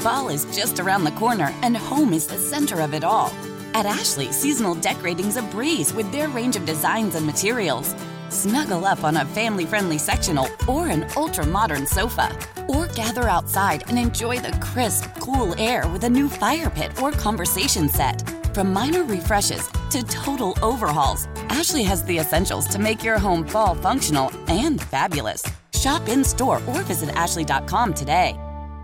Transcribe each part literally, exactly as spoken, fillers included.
Fall is just around the corner, and home is the center of it all. At Ashley, seasonal decorating's a breeze with their range of designs and materials. Snuggle up on a family-friendly sectional or an ultra-modern sofa. Or gather outside and enjoy the crisp, cool air with a new fire pit or conversation set. From minor refreshes to total overhauls, Ashley has the essentials to make your home fall functional and fabulous. Shop in-store or visit ashley dot com today.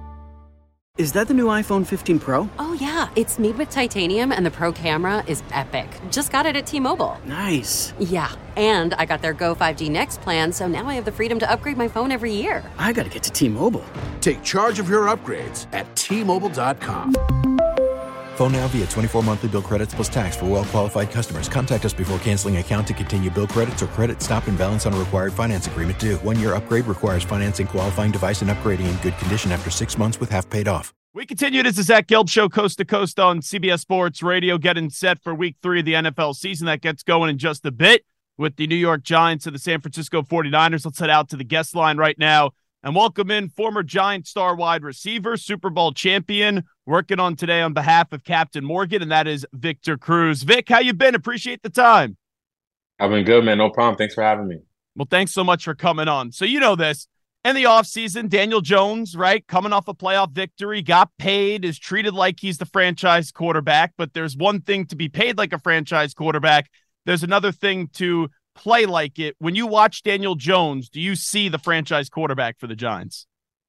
Is that the new iPhone fifteen Pro? Oh, yeah. It's made with titanium, and the Pro camera is epic. Just got it at T-Mobile. Nice. Yeah, and I got their Go five G Next plan, so now I have the freedom to upgrade my phone every year. I gotta get to T-Mobile. Take charge of your upgrades at T Mobile dot com. Phone now via twenty-four monthly bill credits plus tax for well-qualified customers. Contact us before canceling account to continue bill credits or credit stop and balance on a required finance agreement due. One-year upgrade requires financing qualifying device and upgrading in good condition after six months with half paid off. We continue. This is Zach Gelb Show, coast to coast on C B S Sports Radio, getting set for week three of the N F L season. That gets going in just a bit with the New York Giants and the San Francisco forty-niners. Let's head out to the guest line right now and welcome in former Giant star wide receiver, Super Bowl champion, working on today on behalf of Captain Morgan, and that is Victor Cruz. Vic, how you been? Appreciate the time. I've been good, man. No problem. Thanks for having me. Well, thanks so much for coming on. So you know this. In the offseason, Daniel Jones, right, coming off a playoff victory, got paid, is treated like he's the franchise quarterback, but there's one thing to be paid like a franchise quarterback. There's another thing to play like it. When you watch Daniel Jones, do you see the franchise quarterback for the Giants?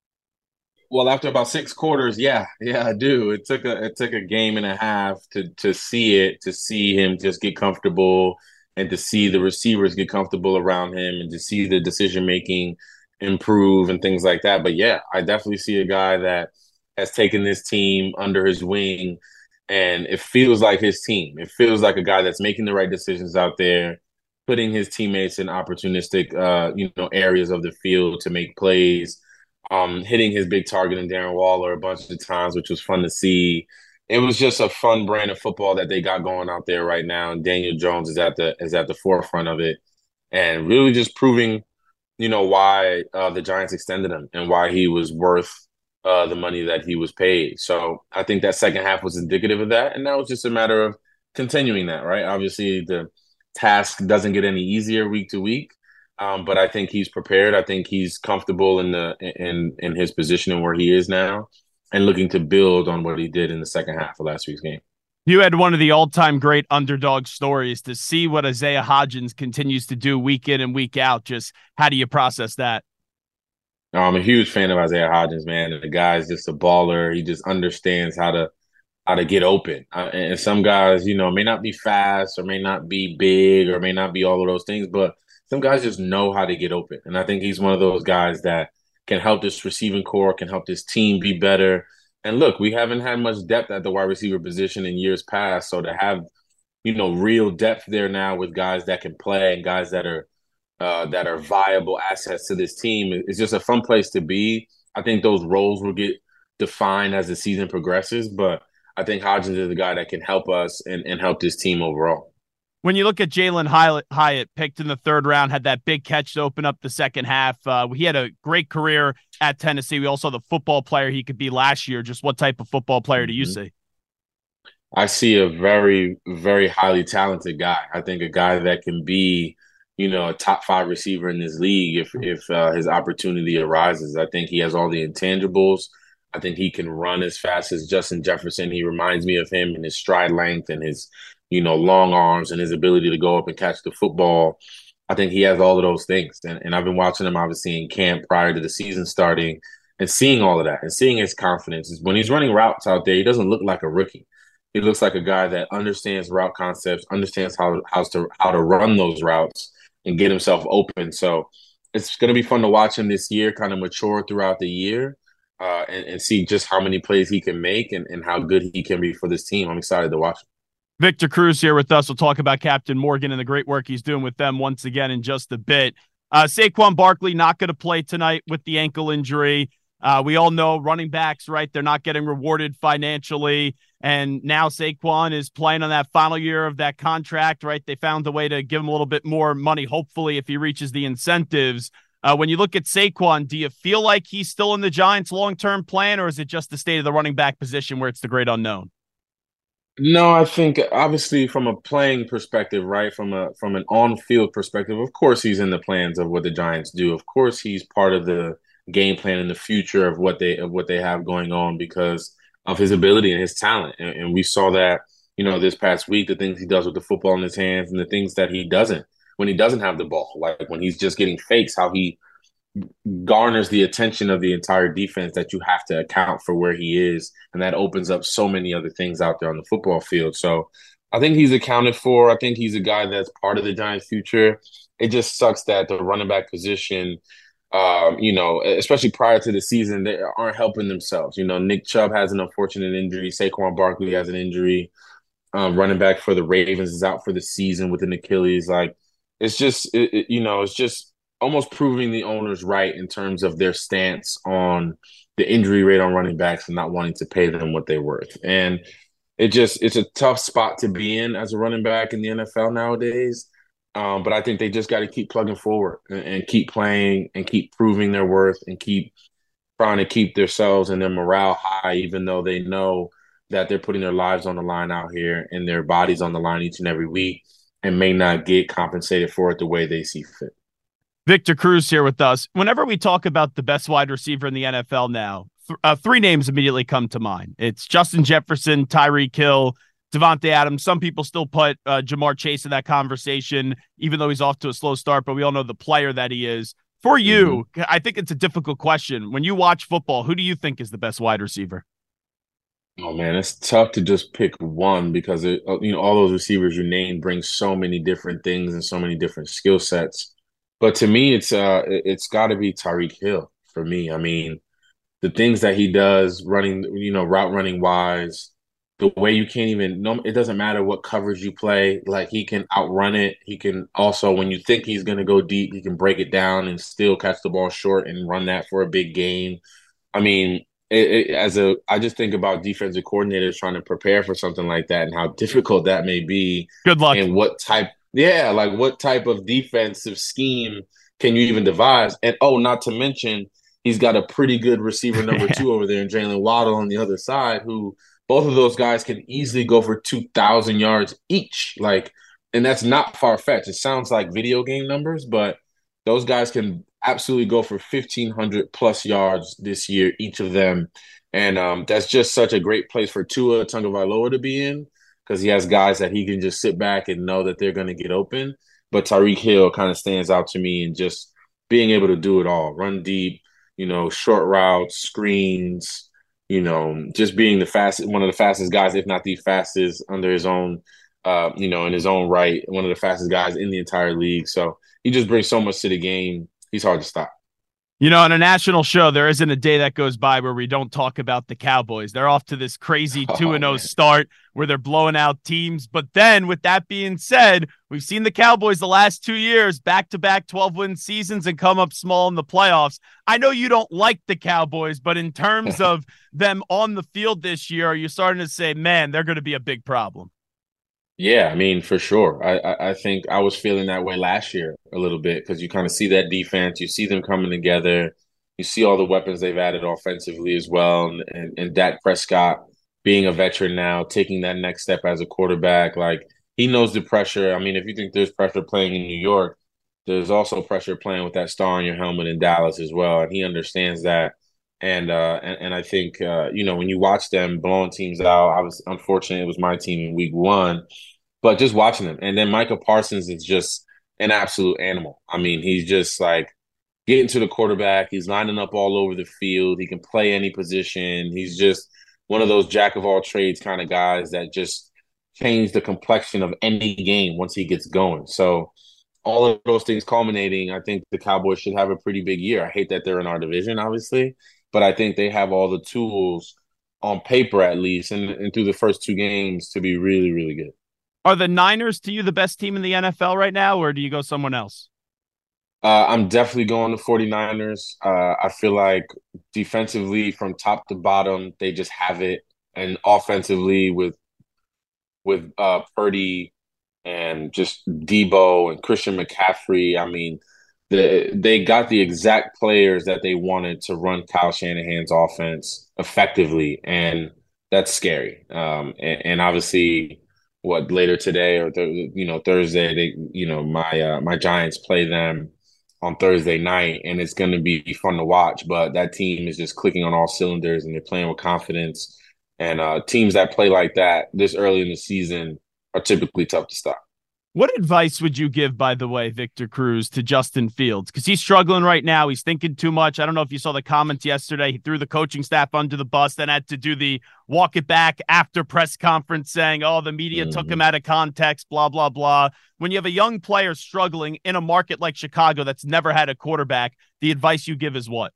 Well, after about six quarters, yeah, yeah, I do. It took a it took a game and a half to to see it, to see him just get comfortable and to see the receivers get comfortable around him and to see the decision-making improve and things like that. But yeah, I definitely see a guy that has taken this team under his wing and it feels like his team. It feels like a guy that's making the right decisions out there, putting his teammates in opportunistic, uh, you know, areas of the field to make plays, um, hitting his big target in Darren Waller a bunch of times, which was fun to see. It was just a fun brand of football that they got going out there right now, and Daniel Jones is at the is at the forefront of it, and really just proving, you know, why uh, the Giants extended him and why he was worth uh, the money that he was paid. So I think that second half was indicative of that, and now it's just a matter of continuing that, right? Obviously, the task doesn't get any easier week to week, um, but I think he's prepared. I think he's comfortable in the in in his position and where he is now, and looking to build on what he did in the second half of last week's game. You had one of the all-time great underdog stories. To see what Isaiah Hodgins continues to do week in and week out. Just how do you process that? I'm a huge fan of Isaiah Hodgins, man. The guy's just a baller. He just understands how to how to get open. Uh, and some guys, you know, may not be fast or may not be big or may not be all of those things, but some guys just know how to get open. And I think he's one of those guys that can help this receiving core, can help this team be better. And look, we haven't had much depth at the wide receiver position in years past. So to have, you know, real depth there now with guys that can play and guys that are uh, that are viable assets to this team, it's just a fun place to be. I think those roles will get defined as the season progresses, but I think Hodgins is the guy that can help us and, and help this team overall. When you look at Jalen Hyatt, picked in the third round, had that big catch to open up the second half. Uh, he had a great career at Tennessee. We also saw the football player he could be last year. Just what type of football player do you Mm-hmm. see? I see a very, very highly talented guy. I think a guy that can be, you know, a top five receiver in this league if if uh, his opportunity arises. I think he has all the intangibles. I think he can run as fast as Justin Jefferson. He reminds me of him in his stride length and his, you know, long arms and his ability to go up and catch the football. I think he has all of those things. And, and I've been watching him, obviously, in camp prior to the season starting and seeing all of that and seeing his confidence. When he's running routes out there, he doesn't look like a rookie. He looks like a guy that understands route concepts, understands how, how, to, how to run those routes and get himself open. So it's going to be fun to watch him this year, kind of mature throughout the year. Uh, and, and see just how many plays he can make and, and how good he can be for this team. I'm excited to watch him. Victor Cruz here with us. We'll talk about Captain Morgan and the great work he's doing with them once again in just a bit. Uh, Saquon Barkley not going to play tonight with the ankle injury. Uh, we all know running backs, right? They're not getting rewarded financially. And now Saquon is playing on that final year of that contract, right? They found a way to give him a little bit more money, hopefully, if he reaches the incentives. Uh, when you look at Saquon, do you feel like he's still in the Giants' long-term plan, or is it just the state of the running back position where it's the great unknown? No, I think obviously from a playing perspective, right? From a from an on-field perspective, of course he's in the plans of what the Giants do. Of course he's part of the game plan in the future of what they of what they have going on because of his ability and his talent. And, and we saw that, you know, this past week, the things he does with the football in his hands and the things that he doesn't when he doesn't have the ball, like when he's just getting fakes, how he garners the attention of the entire defense that you have to account for where he is. And that opens up so many other things out there on the football field. So I think he's accounted for. I think he's a guy that's part of the Giants' future. It just sucks that the running back position, um, you know, especially prior to the season, they aren't helping themselves. You know, Nick Chubb has an unfortunate injury. Saquon Barkley has an injury. Um, running back for the Ravens is out for the season with an Achilles. Like, it's just, it, it, you know, it's just almost proving the owners right in terms of their stance on the injury rate on running backs and not wanting to pay them what they're worth. And it just, it's a tough spot to be in as a running back in the N F L nowadays. Um, but I think they just got to keep plugging forward and, and keep playing and keep proving their worth and keep trying to keep themselves and their morale high, even though they know that they're putting their lives on the line out here and their bodies on the line each and every week and may not get compensated for it the way they see fit. Victor Cruz here with us. Whenever we talk about the best wide receiver in the N F L now, th- uh, three names immediately come to mind. It's Justin Jefferson, Tyreek Hill, Devontae Adams. Some people still put uh, Jamar Chase in that conversation, even though he's off to a slow start, but we all know the player that he is. For you, mm-hmm. I think it's a difficult question. When you watch football, who do you think is the best wide receiver? Oh man, it's tough to just pick one because it, you know all those receivers you named bring so many different things and so many different skill sets. But to me, it's uh, it's got to be Tyreek Hill for me. I mean, the things that he does, running, you know, route running wise, the way you can't even. No, it doesn't matter what coverage you play. Like he can outrun it. He can also, when you think he's going to go deep, he can break it down and still catch the ball short and run that for a big gain. I mean. It, it, as a, I just think about defensive coordinators trying to prepare for something like that and how difficult that may be. Good luck. And what type, yeah, like what type of defensive scheme can you even devise? And oh, not to mention, he's got a pretty good receiver number two over there in Jalen Waddle on the other side, who both of those guys can easily go for two thousand yards each. Like, and that's not far fetched. It sounds like video game numbers, but those guys can absolutely go for fifteen hundred plus yards this year, each of them. And um, that's just such a great place for Tua Tagovailoa to be in because he has guys that he can just sit back and know that they're going to get open. But Tyreek Hill kind of stands out to me in just being able to do it all, run deep, you know, short routes, screens, you know, just being the fastest, one of the fastest guys, if not the fastest under his own, uh, you know, in his own right, one of the fastest guys in the entire league. So he just brings so much to the game. He's hard to stop. You know, on a national show, there isn't a day that goes by where we don't talk about the Cowboys. They're off to this crazy two and oh start where they're blowing out teams. But then, with that being said, we've seen the Cowboys the last two years, back-to-back twelve-win seasons and come up small in the playoffs. I know you don't like the Cowboys, but in terms of them on the field this year, are you starting to say, man, they're going to be a big problem? Yeah, I mean, for sure. I, I, I think I was feeling that way last year a little bit because you kind of see that defense, you see them coming together, you see all the weapons they've added offensively as well, and, and, and Dak Prescott being a veteran now, taking that next step as a quarterback. Like, he knows the pressure. I mean, if you think there's pressure playing in New York, there's also pressure playing with that star on your helmet in Dallas as well, and he understands that. And uh, and, and I think, uh, you know, when you watch them blowing teams out, I was unfortunate it was my team in week one, but just watching them. And then Micah Parsons is just an absolute animal. I mean, he's just like getting to the quarterback. He's lining up all over the field. He can play any position. He's just one of those jack of all trades kind of guys that just change the complexion of any game once he gets going. So all of those things culminating, I think the Cowboys should have a pretty big year. I hate that they're in our division, obviously, but I think they have all the tools on paper, at least, and, and through the first two games to be really, really good. Are the Niners, to you, the best team in the N F L right now, or do you go someone else? Uh, I'm definitely going to 49ers. Uh, I feel like defensively from top to bottom, they just have it. And offensively with with uh, Purdy and just Debo and Christian McCaffrey, I mean, the, they got the exact players that they wanted to run Kyle Shanahan's offense effectively, and that's scary. Um, and, and obviously, what later today or th- you know Thursday, they you know my uh, my Giants play them on Thursday night, and it's going to be fun to watch. But that team is just clicking on all cylinders, and they're playing with confidence. And uh, teams that play like that this early in the season are typically tough to stop. What advice would you give, by the way, Victor Cruz, to Justin Fields? Because he's struggling right now. He's thinking too much. I don't know if you saw the comments yesterday. He threw the coaching staff under the bus, then had to do the walk it back after press conference saying, oh, the media mm-hmm. took him out of context, blah, blah, blah. When you have a young player struggling in a market like Chicago that's never had a quarterback, the advice you give is what?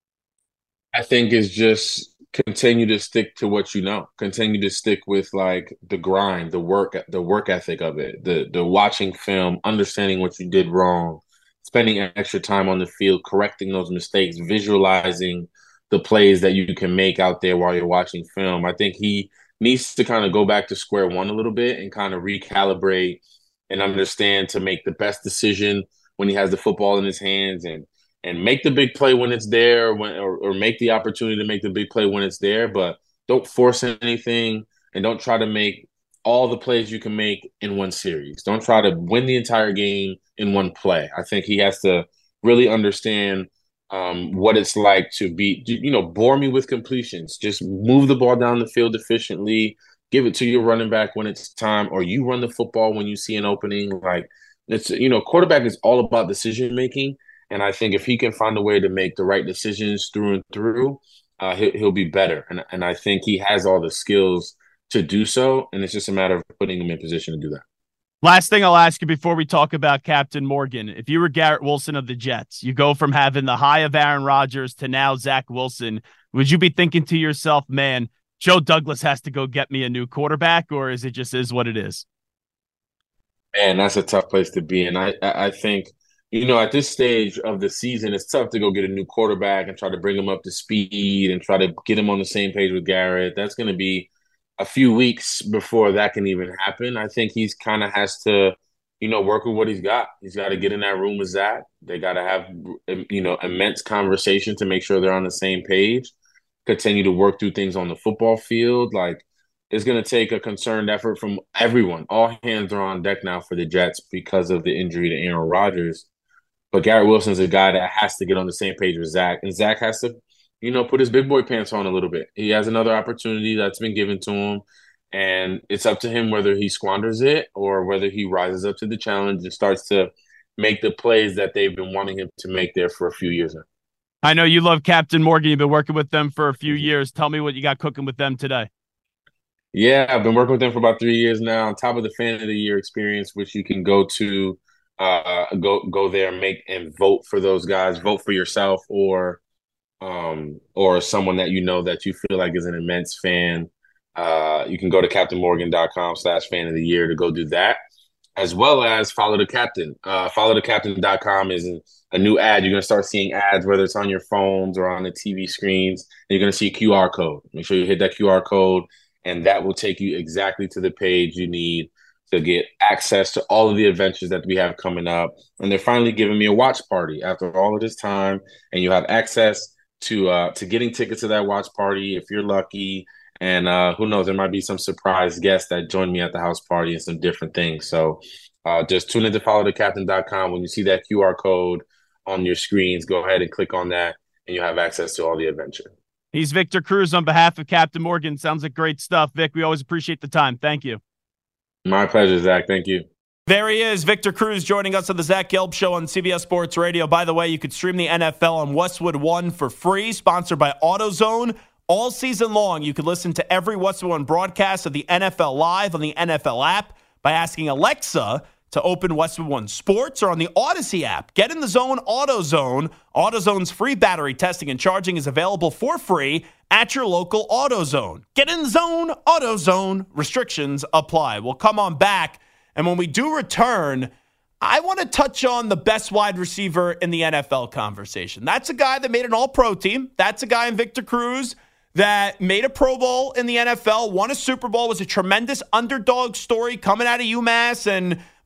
I think it's just continue to stick to what you know. Continue to stick with like the grind, the work, the work ethic of it, the the watching film, understanding what you did wrong, spending extra time on the field, correcting those mistakes, visualizing the plays that you can make out there while you're watching film. I think he needs to kind of go back to square one a little bit and kind of recalibrate and understand to make the best decision when he has the football in his hands, and and make the big play when it's there, when, or, or make the opportunity to make the big play when it's there, but don't force anything, and don't try to make all the plays you can make in one series. Don't try to win the entire game in one play. I think he has to really understand um, what it's like to be, you know, bore me with completions. Just move the ball down the field efficiently, give it to your running back when it's time, or you run the football when you see an opening. Like, it's, you know, quarterback is all about decision-making. And I think if he can find a way to make the right decisions through and through, uh, he'll, he'll be better. And, and I think he has all the skills to do so. And it's just a matter of putting him in position to do that. Last thing I'll ask you before we talk about Captain Morgan. If you were Garrett Wilson of the Jets, you go from having the high of Aaron Rodgers to now Zach Wilson. Would you be thinking to yourself, man, Joe Douglas has to go get me a new quarterback, or is it just is what it is? Man, that's a tough place to be. And I, I think, you know, at this stage of the season, it's tough to go get a new quarterback and try to bring him up to speed and try to get him on the same page with Garrett. That's going to be a few weeks before that can even happen. I think he's kind of has to, you know, work with what he's got. He's got to get in that room with Zach. They got to have, you know, immense conversation to make sure they're on the same page, continue to work through things on the football field. Like, it's going to take a concerned effort from everyone. All hands are on deck now for the Jets because of the injury to Aaron Rodgers. But Garrett Wilson's a guy that has to get on the same page with Zach. And Zach has to, you know, put his big boy pants on a little bit. He has another opportunity that's been given to him. And it's up to him whether he squanders it or whether he rises up to the challenge and starts to make the plays that they've been wanting him to make there for a few years now. I know you love Captain Morgan. You've been working with them for a few years. Tell me what you got cooking with them today. Yeah, I've been working with them for about three years now, on top of the Fan of the Year experience, which you can go to. Uh, go go there, make and vote for those guys. Vote for yourself or um, or someone that you know that you feel like is an immense fan. Uh, you can go to captain morgan dot com slash fan of the year to go do that, as well as follow the captain. Uh, follow the captain dot com is a new ad. You're going to start seeing ads, whether it's on your phones or on the T V screens. And you're going to see a Q R code. Make sure you hit that Q R code, and that will take you exactly to the page you need to get access to all of the adventures that we have coming up. And they're finally giving me a watch party after all of this time. And you have access to uh, to getting tickets to that watch party if you're lucky. And uh, who knows, there might be some surprise guests that join me at the house party and some different things. So uh, just tune in to follow the captain dot com. When you see that Q R code on your screens, go ahead and click on that, and you'll have access to all the adventure. He's Victor Cruz on behalf of Captain Morgan. Sounds like great stuff, Vic. We always appreciate the time. Thank you. My pleasure, Zach. Thank you. There he is, Victor Cruz, joining us on the Zach Gelb Show on C B S Sports Radio. By the way, you could stream the N F L on Westwood One for free, sponsored by AutoZone. All season long, you could listen to every Westwood One broadcast of the N F L live on the N F L app by asking Alexa to open Westwood One Sports, or on the Odyssey app. Get in the zone, AutoZone. AutoZone's free battery testing and charging is available for free at your local AutoZone. Get in the zone, AutoZone. Restrictions apply. We'll come on back, and when we do return, I want to touch on the best wide receiver in the N F L conversation. That's a guy that made an all-pro team. That's a guy in Victor Cruz that made a Pro Bowl in the N F L, won a Super Bowl, was a tremendous underdog story coming out of UMass, and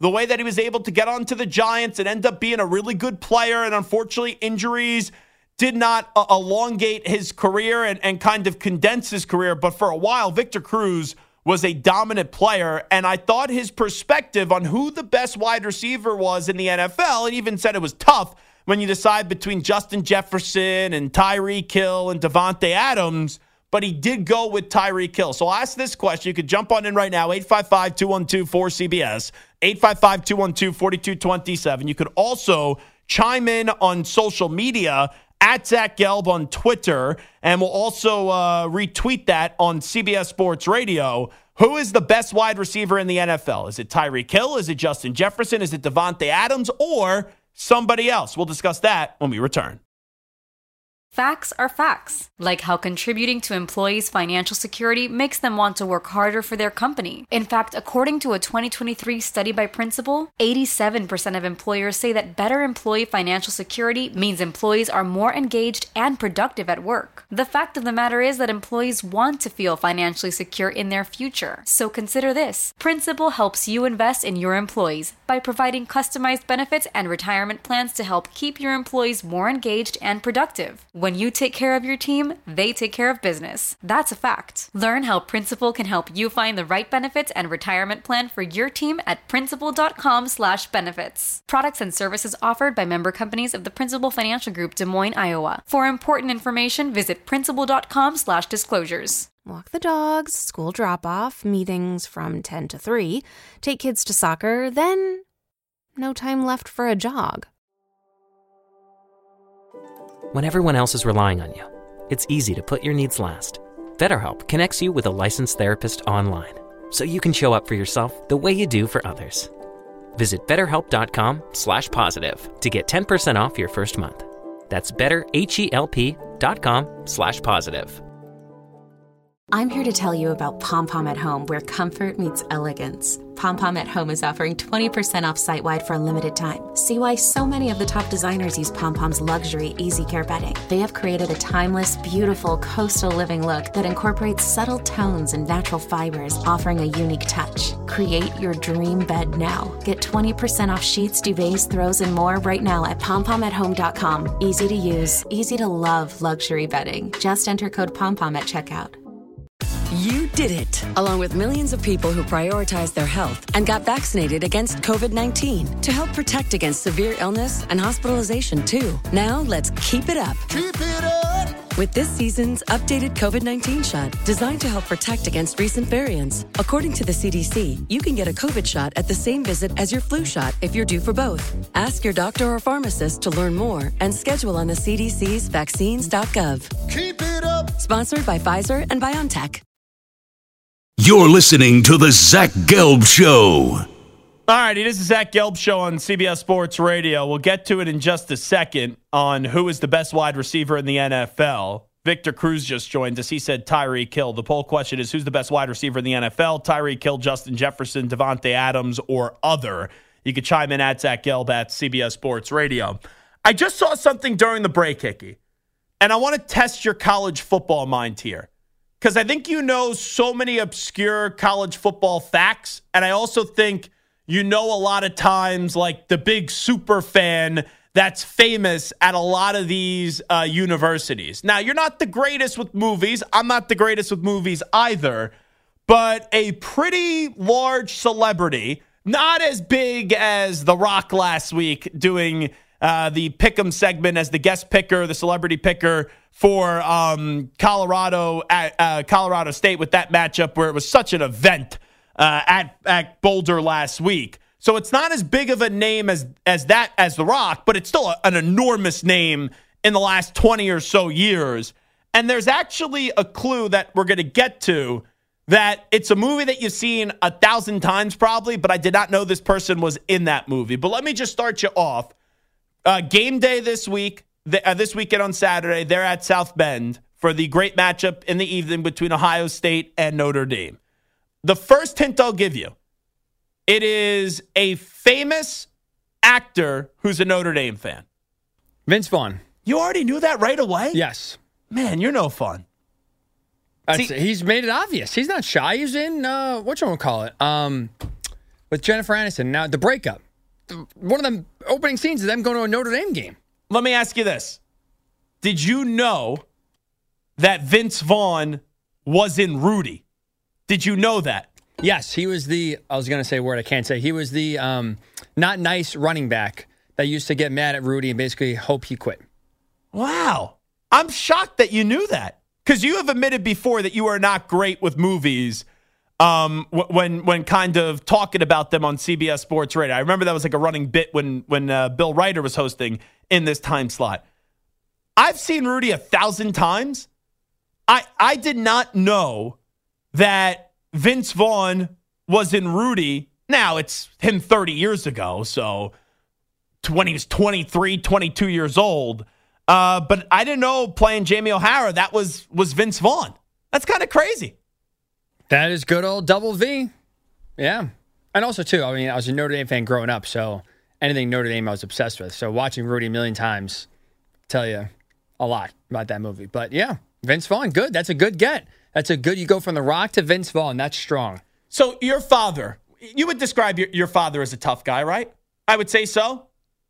the way that he was able to get onto the Giants and end up being a really good player, and unfortunately injuries did not uh, elongate his career and, and kind of condense his career. But for a while, Victor Cruz was a dominant player, and I thought his perspective on who the best wide receiver was in the N F L, and even said it was tough when you decide between Justin Jefferson and Tyreek Hill and Davante Adams, but he did go with Tyreek Hill. So I'll ask this question. You could jump on in right now, eight five five, two one two, four C B S, eight five five, two one two, four two two seven. You could also chime in on social media at Zach Gelb on Twitter, and we'll also uh, retweet that on C B S Sports Radio. Who is the best wide receiver in the N F L? Is it Tyreek Hill? Is it Justin Jefferson? Is it Davante Adams? Or somebody else? We'll discuss that when we return. Facts are facts, like how contributing to employees' financial security makes them want to work harder for their company. In fact, according to a twenty twenty-three study by Principal, eighty-seven percent of employers say that better employee financial security means employees are more engaged and productive at work. The fact of the matter is that employees want to feel financially secure in their future. So consider this. Principal helps you invest in your employees by providing customized benefits and retirement plans to help keep your employees more engaged and productive. When you take care of your team, they take care of business. That's a fact. Learn how Principal can help you find the right benefits and retirement plan for your team at principal.com slash benefits. Products and services offered by member companies of the Principal Financial Group, Des Moines, Iowa. For important information, visit principal.com slash disclosures. Walk the dogs, school drop-off, meetings from ten to three, take kids to soccer, then no time left for a jog. When everyone else is relying on you, it's easy to put your needs last. BetterHelp connects you with a licensed therapist online, so you can show up for yourself the way you do for others. Visit betterhelp.com slash positive to get ten percent off your first month. That's betterhelp.com slash positive. I'm here to tell you about Pom Pom at Home, where comfort meets elegance. Pom Pom at Home is offering twenty percent off site-wide for a limited time. See why so many of the top designers use Pom Pom's luxury Easy Care bedding. They have created a timeless, beautiful coastal living look that incorporates subtle tones and natural fibers, offering a unique touch. Create your dream bed now. Get twenty percent off sheets, duvets, throws, and more right now at pom pom at home dot com. Easy to use, easy to love luxury bedding. Just enter code POMPOM at checkout. You did it, along with millions of people who prioritized their health and got vaccinated against covid nineteen to help protect against severe illness and hospitalization, too. Now, let's keep it up. Keep it up! With this season's updated covid nineteen shot, designed to help protect against recent variants. According to the C D C, you can get a COVID shot at the same visit as your flu shot if you're due for both. Ask your doctor or pharmacist to learn more and schedule on the C D C's vaccines dot gov. Keep it up! Sponsored by Pfizer and BioNTech. You're listening to the Zach Gelb Show. All righty, this is Zach Gelb Show on C B S Sports Radio. We'll get to it in just a second on who is the best wide receiver in the N F L. Victor Cruz just joined us. He said Tyreek Hill. The poll question is, who's the best wide receiver in the N F L? Tyreek Hill, Justin Jefferson, Davante Adams, or other? You could chime in at Zach Gelb at C B S Sports Radio. I just saw something during the break, Hickey, and I want to test your college football mind here, because I think you know so many obscure college football facts, and I also think you know a lot of times like the big super fan that's famous at a lot of these uh, universities. Now, you're not the greatest with movies. I'm not the greatest with movies either, but a pretty large celebrity, not as big as The Rock last week doing uh, the Pick'em segment as the guest picker, the celebrity picker for um, Colorado at uh, Colorado State with that matchup where it was such an event uh, at at Boulder last week. So it's not as big of a name as as that as The Rock, but it's still a, an enormous name in the last twenty or so years. And there's actually a clue that we're going to get to, that it's a movie that you've seen a thousand times probably, but I did not know this person was in that movie. But let me just start you off. Uh, game day this week. The, uh, this weekend on Saturday, they're at South Bend for the great matchup in the evening between Ohio State and Notre Dame. The first hint I'll give you, it is a famous actor who's a Notre Dame fan. Vince Vaughn. You already knew that right away? Yes. Man, you're no fun. See, he's made it obvious. He's not shy. He's in, uh, whatchamacallit? Um, with Jennifer Aniston. Now, the breakup. One of the opening scenes is them going to a Notre Dame game. Let me ask you this. Did you know that Vince Vaughn was in Rudy? Did you know that? Yes, he was the, I was going to say a word I can't say. He was the um, not nice running back that used to get mad at Rudy and basically hope he quit. Wow. I'm shocked that you knew that. Because you have admitted before that you are not great with movies um, when when kind of talking about them on C B S Sports Radio. I remember that was like a running bit when, when uh, Bill Ryder was hosting in this time slot. I've seen Rudy a thousand times. I I did not know that Vince Vaughn was in Rudy. Now, it's him thirty years ago, so when he was twenty-three, twenty-two years old. Uh, but I didn't know playing Jamie O'Hara, that was, was Vince Vaughn. That's kind of crazy. That is good old Double V. Yeah. And also, too, I mean, I was a Notre Dame fan growing up, so anything Notre Dame I was obsessed with. So watching Rudy a million times tell you a lot about that movie. But, yeah, Vince Vaughn, good. That's a good get. That's a good, you go from The Rock to Vince Vaughn. That's strong. So your father, you would describe your, your father as a tough guy, right? I would say so.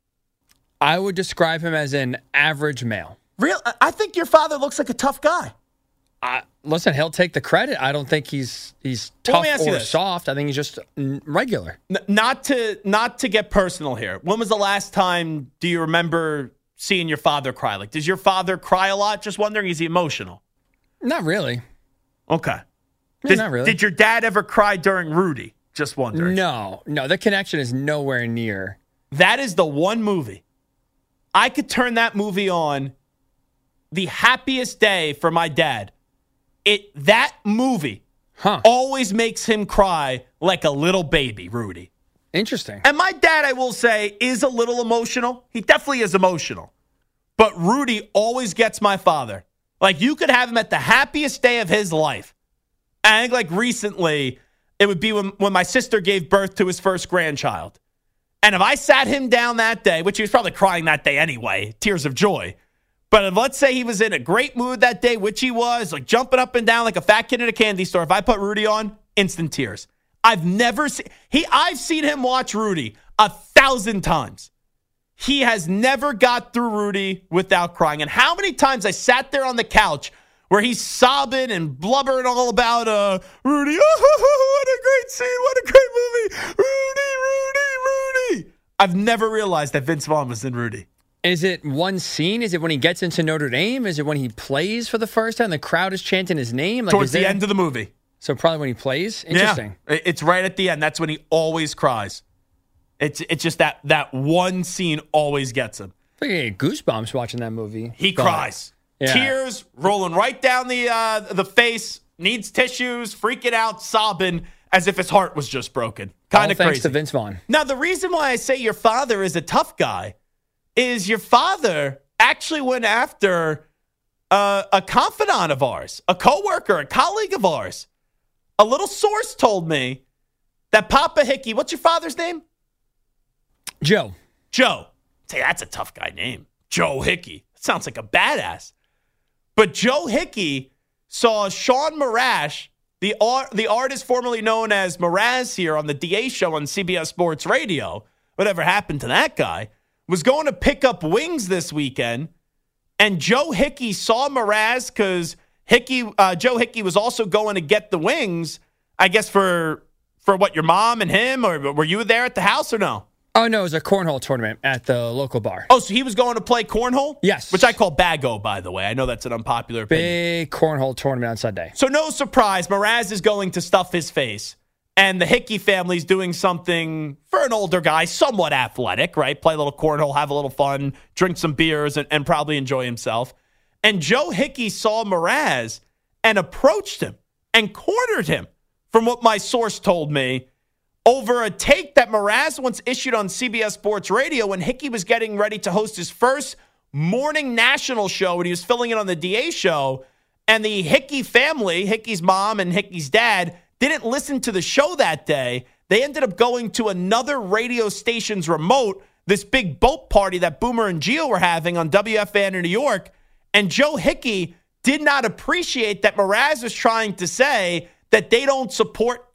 I would describe him as an average male. Real? I think your father looks like a tough guy. Uh, listen, he'll take the credit. I don't think he's he's tough well, or soft. I think he's just regular. N- not to not to get personal here. When was the last time do you remember seeing your father cry? Like, does your father cry a lot? Just wondering, is he emotional? Not really. Okay. Yeah, did, not really. Did your dad ever cry during Rudy? Just wondering. No, no. The connection is nowhere near. That is the one movie. I could turn that movie on the happiest day for my dad. It That movie huh. always makes him cry like a little baby, Rudy. Interesting. And my dad, I will say, is a little emotional. He definitely is emotional. But Rudy always gets my father. Like, you could have him at the happiest day of his life. And I think, like, recently, it would be when, when my sister gave birth to his first grandchild. And if I sat him down that day, which he was probably crying that day anyway, tears of joy. But if, let's say he was in a great mood that day, which he was, like jumping up and down like a fat kid in a candy store. If I put Rudy on, instant tears. I've never seen he. I've seen him watch Rudy a thousand times. He has never got through Rudy without crying. And how many times I sat there on the couch where he's sobbing and blubbering all about uh, Rudy. Oh, what a great scene. What a great movie. Rudy, Rudy, Rudy. I've never realized that Vince Vaughn was in Rudy. Is it one scene? Is it when he gets into Notre Dame? Is it when he plays for the first time? The crowd is chanting his name? Like, Towards the there... end of the movie. So probably when he plays? Interesting. Yeah, it's right at the end. That's when he always cries. It's it's just that that one scene always gets him. I think I get goosebumps watching that movie. He but, cries. Yeah. Tears rolling right down the uh, the face, needs tissues, freaking out, sobbing as if his heart was just broken. Kind of crazy. Thanks to Vince Vaughn. Now, the reason why I say your father is a tough guy is your father actually went after uh, a confidant of ours, a coworker, a colleague of ours. A little source told me that Papa Hickey, what's your father's name? Joe. Joe. Say, that's a tough guy name. Joe Hickey. Sounds like a badass. But Joe Hickey saw Sean Marash, the art, the artist formerly known as Mraz here on the D A show on C B S Sports Radio. Whatever happened to that guy? Was going to pick up wings this weekend. And Joe Hickey saw Mraz because Hickey, uh, Joe Hickey was also going to get the wings, I guess, for for what, your mom and him? Or were you there at the house or no? Oh, no, it was a cornhole tournament at the local bar. Oh, so he was going to play cornhole? Yes. Which I call bago, by the way. I know that's an unpopular opinion. Big cornhole tournament on Sunday. So no surprise, Mraz is going to stuff his face. And the Hickey family's doing something for an older guy, somewhat athletic, right? Play a little cornhole, have a little fun, drink some beers, and, and probably enjoy himself. And Joe Hickey saw Mraz and approached him and cornered him, from what my source told me, over a take that Mraz once issued on C B S Sports Radio when Hickey was getting ready to host his first morning national show when he was filling in on the D A show. And the Hickey family, Hickey's mom and Hickey's dad, didn't listen to the show that day. They ended up going to another radio station's remote, this big boat party that Boomer and Gio were having on W F A N in New York. And Joe Hickey did not appreciate that Mraz was trying to say that they don't support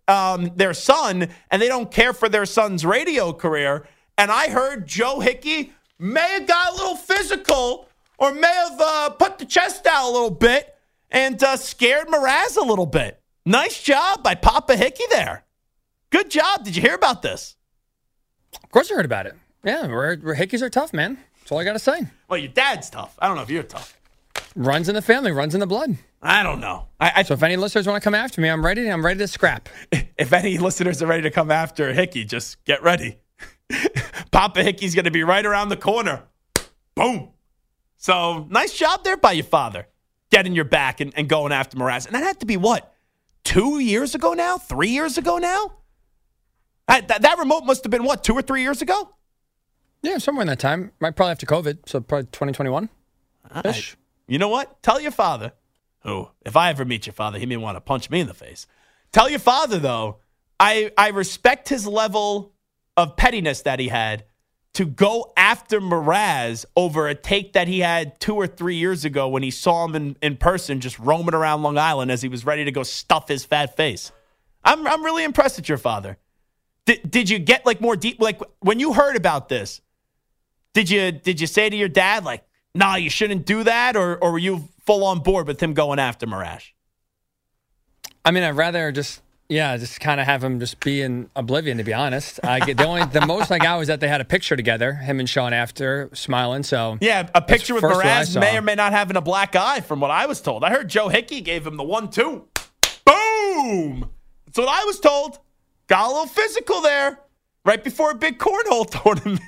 um, their son, and they don't care for their son's radio career. And I heard Joe Hickey may have got a little physical or may have uh, put the chest out a little bit and uh, scared Mraz a little bit. Nice job by Papa Hickey there. Good job. Did you hear about this? Of course I heard about it. Yeah, we're, we're Hickeys are tough, man. That's all I got to say. Well, your dad's tough. I don't know if you're tough. Runs in the family, runs in the blood. I don't know. I, I, so if any listeners want to come after me, I'm ready. I'm ready to scrap. If any listeners are ready to come after Hickey, just get ready. Papa Hickey's going to be right around the corner. Boom. So nice job there by your father, getting your back and, and going after Mraz. And that had to be what? Two years ago now? Three years ago now? That, that, that remote must have been what? Two or three years ago? Yeah, somewhere in that time. Right, probably after COVID. So probably twenty twenty-one. Ish. You know what? Tell your father, who, if I ever meet your father, he may want to punch me in the face. Tell your father, though, I, I respect his level of pettiness that he had to go after Mraz over a take that he had two or three years ago when he saw him in, in person just roaming around Long Island as he was ready to go stuff his fat face. I'm I'm really impressed at your father. Did, did you get like more deep, like when you heard about this, did you did you say to your dad, like, nah, you shouldn't do that, or or were you full on board with him going after Mraz? I mean, I'd rather just, yeah, just kind of have him just be in oblivion, to be honest. I get the only the most I got was that they had a picture together, him and Sean after, smiling. So yeah, a picture with Mraz may or may not having a black eye, from what I was told. I heard Joe Hickey gave him the one two. Boom! That's what I was told. Got a little physical there right before a big cornhole tournament.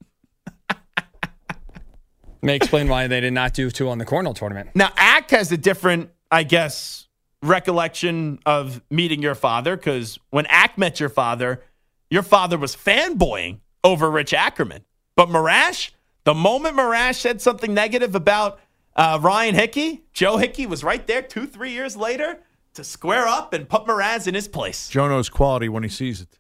May explain why they did not do two on the cornhole tournament. Now, Ack has a different, I guess, recollection of meeting your father, because when Ack met your father, your father was fanboying over Rich Ackerman. But Marash, the moment Marash said something negative about uh, Ryan Hickey, Joe Hickey was right there two, three years later to square up and put Mraz in his place. Joe knows quality when he sees it.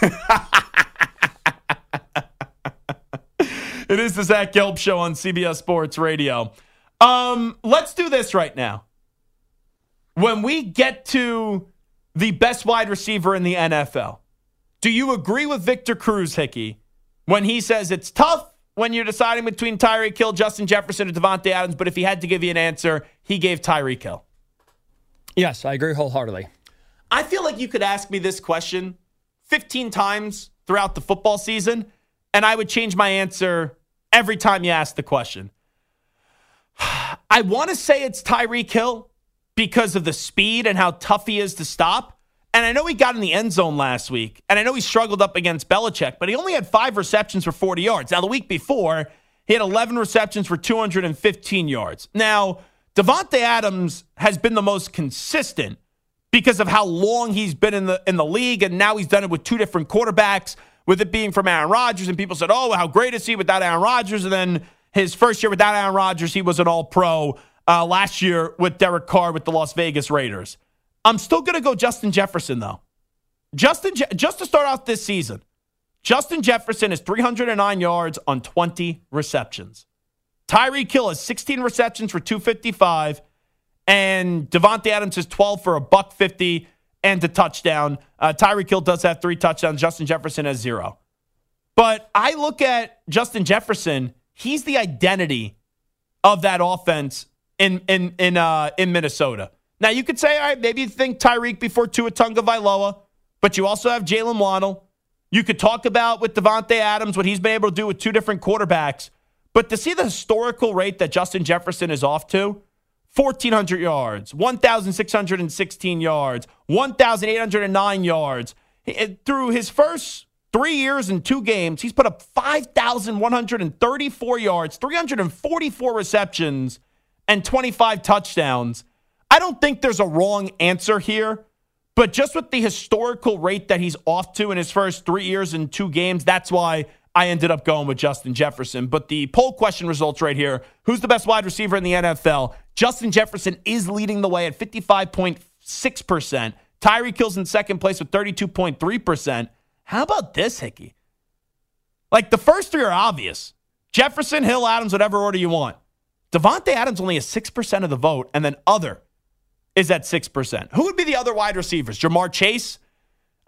It is the Zach Gelb Show on C B S Sports Radio. Um, let's do this right now. When we get to the best wide receiver in the N F L, do you agree with Victor Cruz, Hickey, when he says it's tough when you're deciding between Tyreek Hill, Justin Jefferson, and Devontae Adams, but if he had to give you an answer, he gave Tyreek Hill? Yes, I agree wholeheartedly. I feel like you could ask me this question fifteen times throughout the football season, and I would change my answer every time you ask the question. I want to say it's Tyreek Hill because of the speed and how tough he is to stop. And I know he got in the end zone last week, and I know he struggled up against Belichick, but he only had five receptions for forty yards. Now, the week before, he had eleven receptions for two hundred fifteen yards. Now, Devontae Adams has been the most consistent because of how long he's been in the in the league, and now he's done it with two different quarterbacks, with it being from Aaron Rodgers, and people said, oh, how great is he without Aaron Rodgers? And then his first year without Aaron Rodgers, he was an all-pro. Uh, last year with Derek Carr with the Las Vegas Raiders. I'm still going to go Justin Jefferson, though. Justin, Je- just to start off this season, Justin Jefferson is three hundred nine yards on twenty receptions. Tyreek Hill has sixteen receptions for two fifty-five, and Devontae Adams has twelve for a buck fifty and a touchdown. Uh, Tyreek Hill does have three touchdowns. Justin Jefferson has zero. But I look at Justin Jefferson, he's the identity of that offense in in in uh, in Minnesota. Now, you could say, all right, maybe you think Tyreek before Tua Tagovailoa, but you also have Jalen Waddle. You could talk about with Devontae Adams what he's been able to do with two different quarterbacks. But to see the historical rate that Justin Jefferson is off to, fourteen hundred yards, one thousand six hundred sixteen yards, one thousand eight hundred nine yards. Through his first three years and two games, he's put up five thousand one hundred thirty-four yards, three hundred forty-four receptions, and twenty-five touchdowns. I don't think there's a wrong answer here, but just with the historical rate that he's off to in his first three years and two games, that's why I ended up going with Justin Jefferson. But the poll question results right here, who's the best wide receiver in the N F L? Justin Jefferson is leading the way at fifty-five point six percent. Tyreek Hill's in second place with thirty-two point three percent. How about this, Hickey? Like, the first three are obvious. Jefferson, Hill, Adams, whatever order you want. Devontae Adams only has six percent of the vote, and then other is at six percent. Who would be the other wide receivers? Jamar Chase?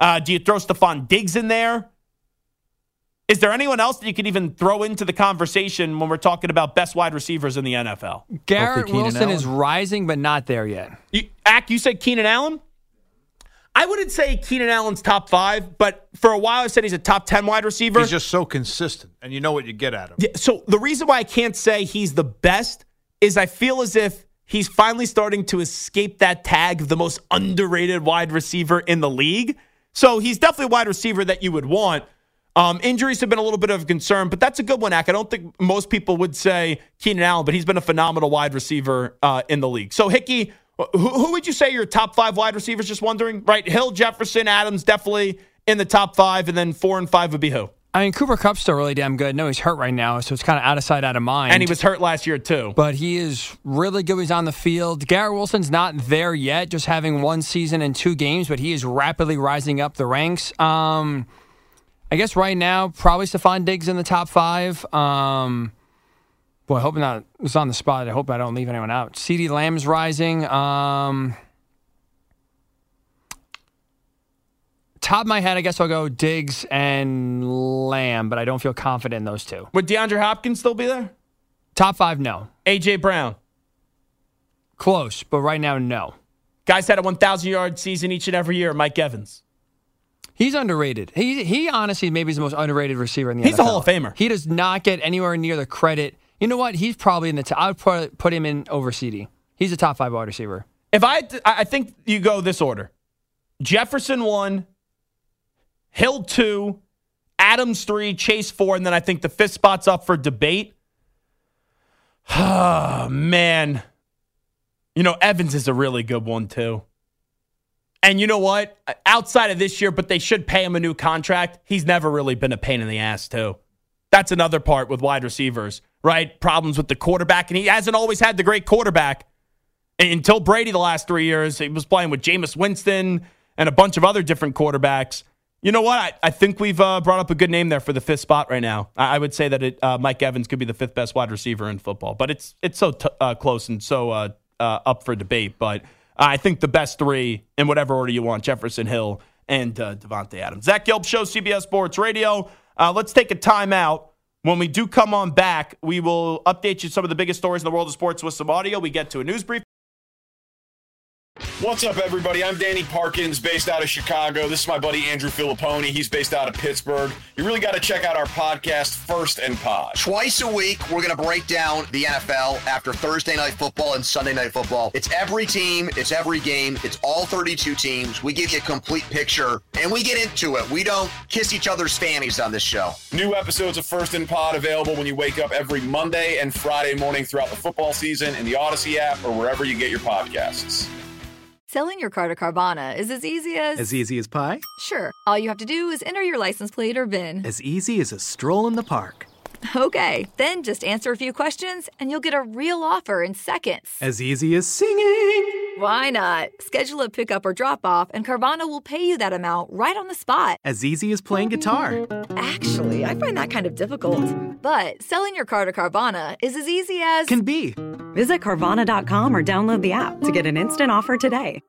Uh, do you throw Stephon Diggs in there? Is there anyone else that you could even throw into the conversation when we're talking about best wide receivers in the N F L? Garrett Wilson is rising, but not there yet. You, Ack, you said Keenan Allen? I wouldn't say Keenan Allen's top five, but for a while I said he's a top ten wide receiver. He's just so consistent, and you know what you get out of him. Yeah, so the reason why I can't say he's the best is I feel as if he's finally starting to escape that tag of the most underrated wide receiver in the league. So he's definitely a wide receiver that you would want. Um, injuries have been a little bit of a concern, but that's a good one, Ack. I don't think most people would say Keenan Allen, but he's been a phenomenal wide receiver uh, in the league. So, Hickey, who, who would you say your top five wide receivers? Just wondering, right? Hill, Jefferson, Adams, definitely in the top five, and then four and five would be who? I mean, Cooper Kupp's still really damn good. No, he's hurt right now, so it's kind of out of sight, out of mind. And he was hurt last year, too. But he is really good when he's on the field. Garrett Wilson's not there yet, just having one season and two games, but he is rapidly rising up the ranks. Um... I guess right now, probably Stephon Diggs in the top five. Um, boy, I hope not. It's on the spot. I hope I don't leave anyone out. CeeDee Lamb's rising. Um, top of my head, I guess I'll go Diggs and Lamb, but I don't feel confident in those two. Would DeAndre Hopkins still be there? Top five, no. A J. Brown? Close, but right now, no. Guys had a one thousand yard season each and every year. Mike Evans. He's underrated. He he honestly maybe is the most underrated receiver in the He's N F L. a Hall of Famer. He does not get anywhere near the credit. You know what? He's probably in the top. I would put, put him in over CeeDee. He's a top five wide receiver. If I, I think you go this order. Jefferson one, Hill two, Adams three, Chase four, and then I think the fifth spot's up for debate. Oh, man. You know, Evans is a really good one, too. And you know what? Outside of this year, but they should pay him a new contract, he's never really been a pain in the ass, too. That's another part with wide receivers, right? Problems with the quarterback, and he hasn't always had the great quarterback. Until Brady the last three years, he was playing with Jameis Winston and a bunch of other different quarterbacks. You know what? I, I think we've uh, brought up a good name there for the fifth spot right now. I, I would say that it, uh, Mike Evans could be the fifth best wide receiver in football, but it's it's so t- uh, close and so uh, uh, up for debate, but I think the best three, in whatever order you want, Jefferson, Hill, and uh, Devontae Adams. Zach Gelb Show, C B S Sports Radio. Uh, let's take a timeout. When we do come on back, we will update you some of the biggest stories in the world of sports with some audio. We get to a news brief. What's up, everybody? I'm Danny Parkins, based out of Chicago. This is my buddy Andrew Filipponi. He's based out of Pittsburgh. You really got to check out our podcast, First and Pod. Twice a week, we're going to break down the N F L after Thursday Night Football and Sunday Night Football. It's every team. It's every game. It's all thirty-two teams. We give you a complete picture, and we get into it. We don't kiss each other's fannies on this show. New episodes of First and Pod available when you wake up every Monday and Friday morning throughout the football season in the Odyssey app or wherever you get your podcasts. Selling your car to Carvana is as easy as... As easy as pie? Sure. All you have to do is enter your license plate or V I N. As easy as a stroll in the park. Okay, then just answer a few questions and you'll get a real offer in seconds. As easy as singing. Why not? Schedule a pickup or drop off and Carvana will pay you that amount right on the spot. As easy as playing guitar. Actually, I find that kind of difficult. But selling your car to Carvana is as easy as... Can be. Visit Carvana dot com or download the app to get an instant offer today.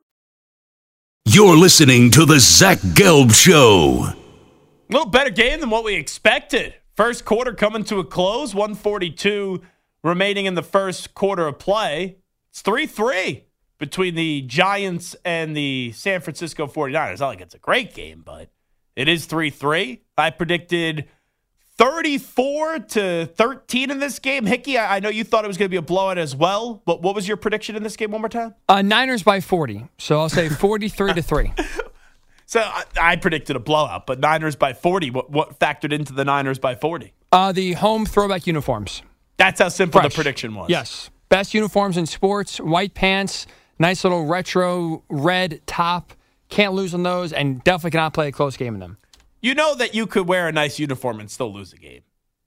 You're listening to the Zach Gelb Show. A little better game than what we expected. First quarter coming to a close, one forty-two remaining in the first quarter of play. It's three three between the Giants and the San Francisco forty-niners. Not like it's a great game, but it is three three. I predicted thirty-four to thirteen in this game. Hickey, I know you thought it was going to be a blowout as well, but what was your prediction in this game one more time? Uh, Niners by forty, so I'll say forty-three to three. So I, I predicted a blowout, but Niners by forty. What, what factored into the Niners by forty? Uh, the home throwback uniforms. That's how simple Fresh. the prediction was. Yes. Best uniforms in sports, white pants, nice little retro red top. Can't lose on those, and definitely cannot play a close game in them. You know that you could wear a nice uniform and still lose a game.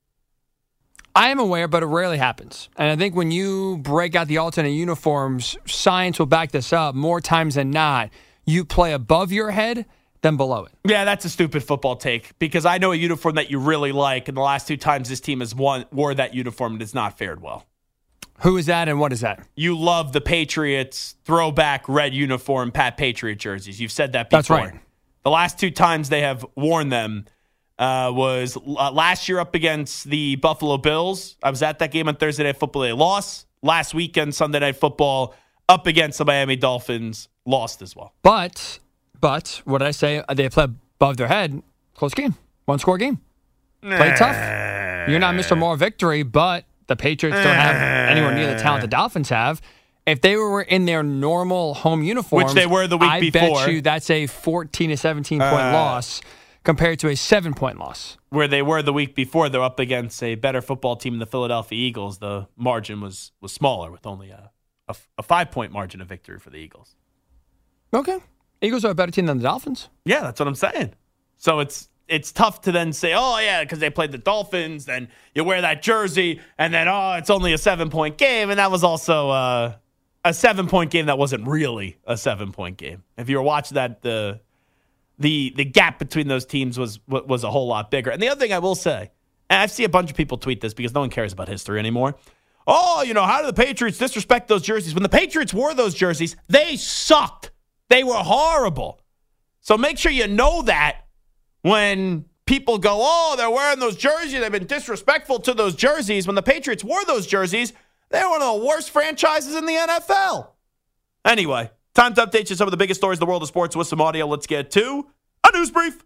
I am aware, but it rarely happens. And I think when you break out the alternate uniforms, science will back this up more times than not. You play above your head than below it. Yeah, that's a stupid football take because I know a uniform that you really like, and the last two times this team has won, wore that uniform and it's not fared well. Who is that and what is that? You love the Patriots throwback red uniform Pat Patriot jerseys. You've said that before. That's right. The last two times they have worn them uh, was uh, last year up against the Buffalo Bills. I was at that game on Thursday Night Football. They lost. Last weekend, Sunday Night Football, up against the Miami Dolphins, lost as well. But, but, what did I say? They played above their head. Close game. One-score game. Played tough. You're not Mister Moore victory, but the Patriots don't have anywhere near the talent the Dolphins have. If they were in their normal home uniforms, which they were the week I before, I bet you that's a fourteen to seventeen point uh, loss compared to a seven-point loss. Where they were the week before, they're up against a better football team, the Philadelphia Eagles. The margin was was smaller with only a, a, a five-point margin of victory for the Eagles. Okay. Eagles are a better team than the Dolphins. Yeah, that's what I'm saying. So it's it's tough to then say, oh, yeah, because they played the Dolphins, then you wear that jersey, and then, oh, it's only a seven-point game, and that was also uh, a seven-point game that wasn't really a seven-point game. If you were watching that, the the the gap between those teams was was a whole lot bigger. And the other thing I will say, and I see a bunch of people tweet this because no one cares about history anymore. Oh, you know, how do the Patriots disrespect those jerseys? When the Patriots wore those jerseys, they sucked. They were horrible. So make sure you know that when people go, oh, they're wearing those jerseys, they've been disrespectful to those jerseys. When the Patriots wore those jerseys, they were one of the worst franchises in the N F L. Anyway, time to update you some of the biggest stories in the world of sports with some audio. Let's get to a news brief.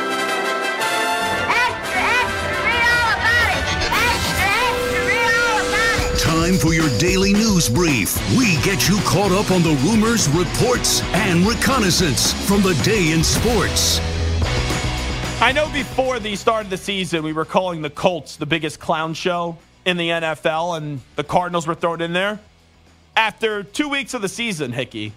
Time for your daily news brief. We get you caught up on the rumors, reports, and reconnaissance from the day in sports. I know before the start of the season, we were calling the Colts the biggest clown show in the N F L, and the Cardinals were thrown in there. After two weeks of the season, Hickey,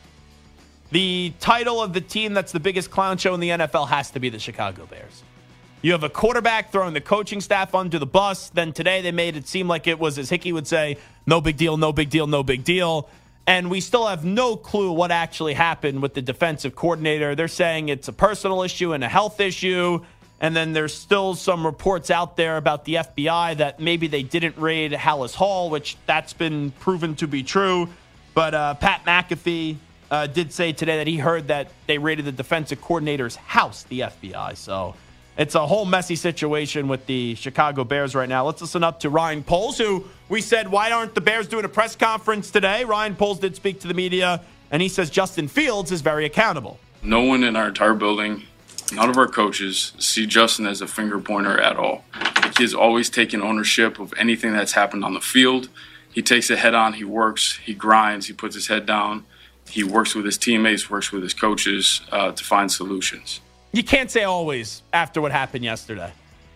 the title of the team that's the biggest clown show in the N F L has to be the Chicago Bears. You have a quarterback throwing the coaching staff under the bus. Then today they made it seem like it was, as Hickey would say, no big deal, no big deal, no big deal. And we still have no clue what actually happened with the defensive coordinator. They're saying it's a personal issue and a health issue. And then there's still some reports out there about the F B I that maybe they didn't raid Hallis Hall, which that's been proven to be true. But uh, Pat McAfee uh, did say today that he heard that they raided the defensive coordinator's house, the F B I. So it's a whole messy situation with the Chicago Bears right now. Let's listen up to Ryan Poles, who we said, why aren't the Bears doing a press conference today? Ryan Poles did speak to the media, and he says Justin Fields is very accountable. No one in our entire building, none of our coaches, see Justin as a finger pointer at all. The kid's always taking ownership of anything that's happened on the field. He takes it head on. He works. He grinds. He puts his head down. He works with his teammates, works with his coaches uh, to find solutions. You can't say always after what happened yesterday.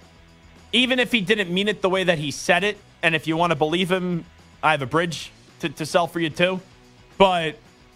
Even if he didn't mean it the way that he said it, and if you want to believe him, I have a bridge to, to sell for you too. But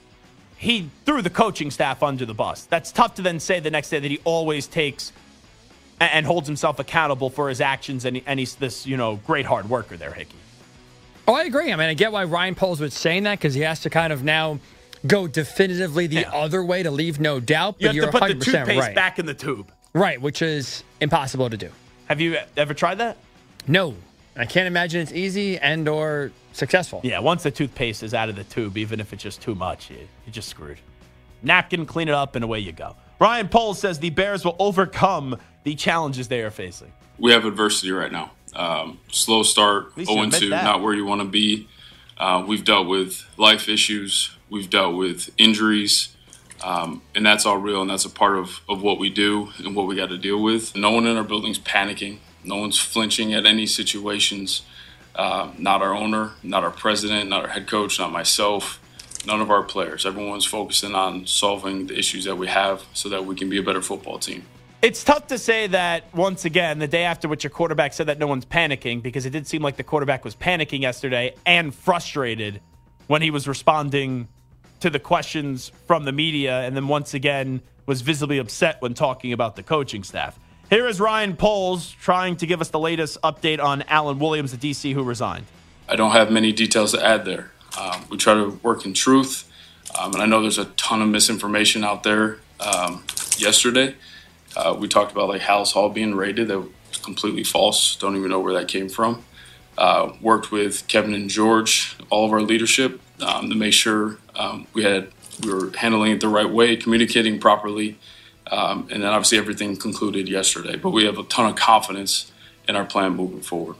he threw the coaching staff under the bus. That's tough to then say the next day that he always takes and, and holds himself accountable for his actions, and, he, and he's this, you know, great hard worker there, Hickey. Oh, I agree. I mean, I get why Ryan Poles was saying that because he has to kind of now go definitively the yeah. other way to leave no doubt. But you have you're to put one hundred percent the toothpaste right. back in the tube. Right, which is impossible to do. Have you ever tried that? No. I can't imagine it's easy and or successful. Yeah, once the toothpaste is out of the tube, even if it's just too much, you, you're just screwed. Napkin, clean it up, and away you go. Ryan Poles says the Bears will overcome the challenges they are facing. We have adversity right now. Um, slow start, oh and two, not where you want to be. Uh, we've dealt with life issues. We've dealt with injuries. Um, and that's all real, and that's a part of, of what we do and what we got to deal with. No one in our building's panicking. No one's flinching at any situations. Uh, not our owner, not our president, not our head coach, not myself, none of our players. Everyone's focusing on solving the issues that we have so that we can be a better football team. It's tough to say that, once again, the day after which your quarterback said that no one's panicking, because it did seem like the quarterback was panicking yesterday and frustrated when he was responding to the questions from the media, and then once again was visibly upset when talking about the coaching staff. Here is Ryan Poles trying to give us the latest update on Alan Williams, the D C who resigned. I don't have many details to add there. Um, we try to work in truth, um, and I know there's a ton of misinformation out there. Um, yesterday, uh, we talked about like Hallis Hall being raided. That was completely false. Don't even know where that came from. Uh, worked with Kevin and George, all of our leadership, um, to make sure um, we had we were handling it the right way, communicating properly, Um, and then obviously everything concluded yesterday. But we have a ton of confidence in our plan moving forward.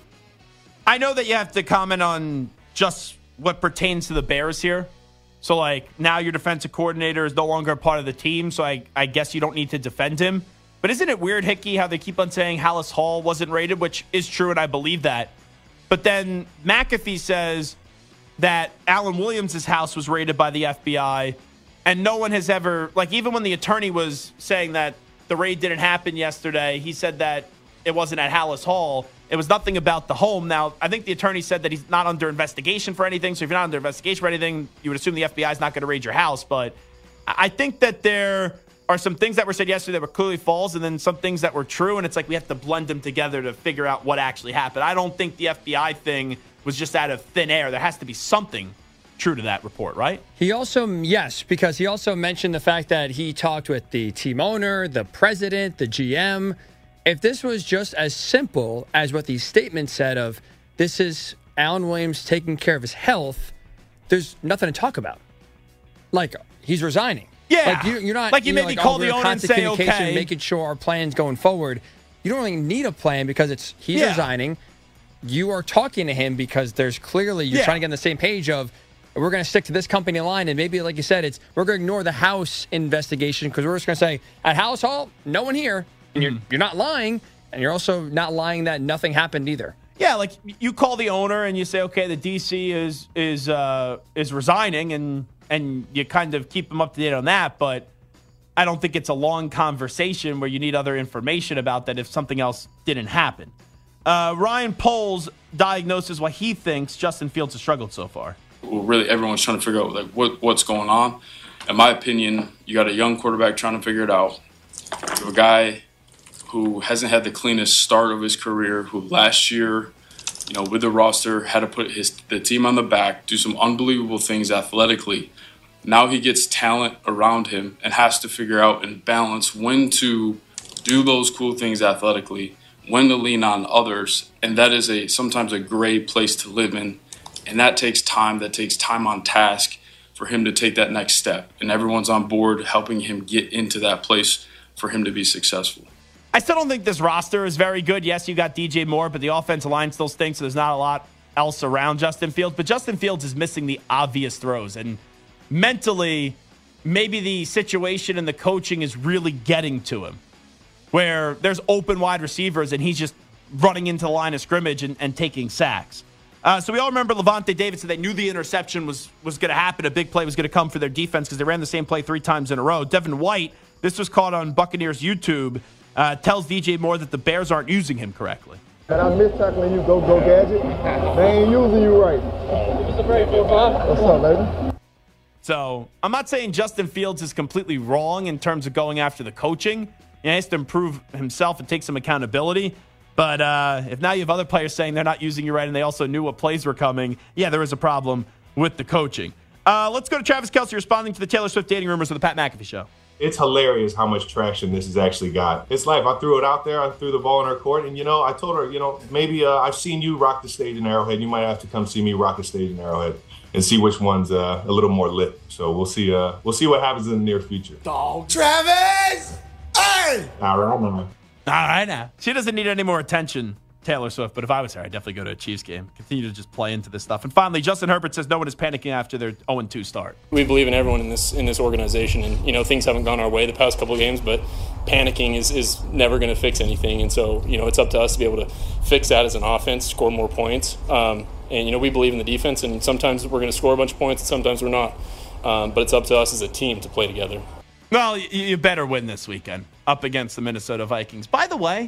I know that you have to comment on just what pertains to the Bears here. So, like, now your defensive coordinator is no longer a part of the team, so I, I guess you don't need to defend him. But isn't it weird, Hickey, how they keep on saying Hallis Hall wasn't rated, which is true, and I believe that. But then McAfee says that Alan Williams' house was raided by the F B I, and no one has ever, like, even when the attorney was saying that the raid didn't happen yesterday, he said that it wasn't at Hallis Hall. It was nothing about the home. Now, I think the attorney said that he's not under investigation for anything. So if you're not under investigation for anything, you would assume the F B I is not going to raid your house. But I think that there are some things that were said yesterday that were clearly false, and then some things that were true. And it's like we have to blend them together to figure out what actually happened. I don't think the F B I thing was just out of thin air. There has to be something true to that report, right? He also, yes, because he also mentioned the fact that he talked with the team owner, the president, the G M. If this was just as simple as what the statement said of this is Alan Williams taking care of his health, there's nothing to talk about. Like, he's resigning. Yeah. Like, you, you're not like you, you know, maybe like, call oh, the owner and constant say, communication, okay. making sure our plan's going forward. You don't really need a plan because it's he's Yeah. resigning. You are talking to him because there's clearly you're Yeah. trying to get on the same page of we're going to stick to this company line, and maybe, like you said, it's we're going to ignore the house investigation because we're just going to say at Hallis Hall, no one here, and Mm-hmm. you're you're not lying. And you're also not lying that nothing happened either. Yeah, like you call the owner and you say, okay, the D C is is uh, is resigning, and and you kind of keep them up to date on that. But I don't think it's a long conversation where you need other information about that if something else didn't happen. Uh, Ryan Poles diagnoses why he thinks Justin Fields has struggled so far. Well, really, everyone's trying to figure out like what what's going on. In my opinion, you got a young quarterback trying to figure it out. You have a guy who hasn't had the cleanest start of his career, who last year, you know, with the roster, had to put his the team on the back, do some unbelievable things athletically. Now he gets talent around him and has to figure out and balance when to do those cool things athletically, when to lean on others, and that is a sometimes a great place to live in, and that takes time. That takes time on task for him to take that next step, and everyone's on board helping him get into that place for him to be successful. I still don't think this roster is very good. Yes, you got D J Moore, but the offensive line still stinks, so there's not a lot else around Justin Fields. But Justin Fields is missing the obvious throws. And mentally, maybe the situation and the coaching is really getting to him, where there's open wide receivers and he's just running into the line of scrimmage and, and taking sacks. Uh, so we all remember Levante Davidson. They knew the interception was, was going to happen. A big play was going to come for their defense because they ran the same play three times in a row. Devin White, this was caught on Buccaneers YouTube, Uh, tells D J Moore that the Bears aren't using him correctly. And I miss tackling you, go, go, gadget. They ain't using you right. What's up, baby? So I'm not saying Justin Fields is completely wrong in terms of going after the coaching. He has to improve himself and take some accountability. But uh, if now you have other players saying they're not using you right and they also knew what plays were coming, yeah, there is a problem with the coaching. Uh, let's go to Travis Kelce responding to the Taylor Swift dating rumors of the Pat McAfee Show. It's hilarious how much traction this has actually got. It's life. I threw it out there. I threw the ball in her court. And, you know, I told her, you know, maybe uh, I've seen you rock the stage in Arrowhead. You might have to come see me rock the stage in Arrowhead and see which one's uh, a little more lit. So we'll see Uh, we'll see what happens in the near future. Dog. Travis! Hey! All right, now. All right, now. She doesn't need any more attention, Taylor Swift, but if I was her, I'd definitely go to a Chiefs game. Continue to just play into this stuff. And finally, Justin Herbert says no one is panicking after their oh and two start. We believe in everyone in this in this organization, and you know things haven't gone our way the past couple of games, but panicking is, is never going to fix anything. And so you know it's up to us to be able to fix that as an offense, score more points. Um, and you know we believe in the defense, and sometimes we're going to score a bunch of points, and sometimes we're not. Um, but it's up to us as a team to play together. Well, you, you better win this weekend up against the Minnesota Vikings. By the way,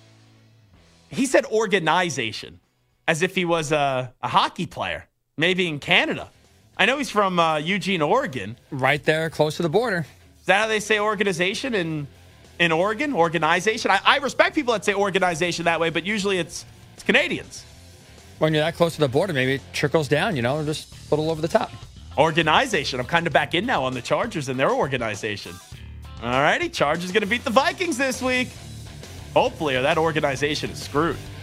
he said organization as if he was a, a hockey player, maybe in Canada. I know he's from uh, Eugene, Oregon. Right there, close to the border. Is that how they say organization in in Oregon? Organization? I, I respect people that say organization that way, but usually it's it's Canadians. When you're that close to the border, maybe it trickles down, you know, just a little over the top. Organization. I'm kind of back in now on the Chargers and their organization. All righty, Chargers going to beat the Vikings this week. Hopefully, or that organization is screwed.